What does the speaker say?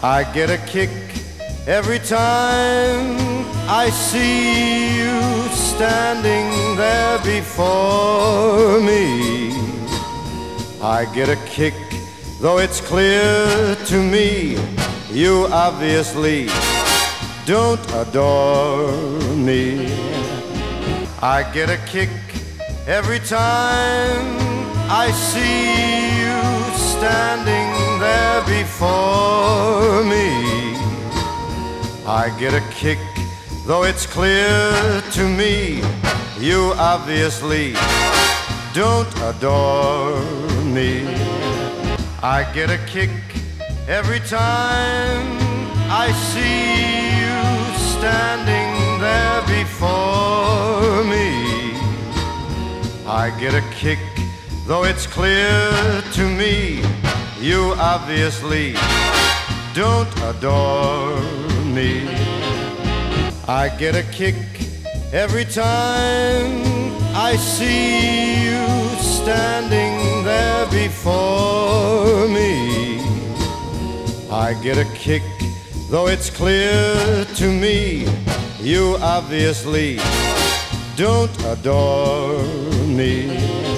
I get a kick every time I see you standing there before me. I get a kick, though it's clear to me you obviously don't adore me. I get a kick every time I see you standing there before me. I get a kick, though it's clear to me you obviously don't adore me. I get a kick every time I see you standing there before me. I get a kick, though it's clear to me you obviously don't adore me. I get a kick every time I see you standing there before me. I get a kick, though it's clear to me you obviously don't adore me.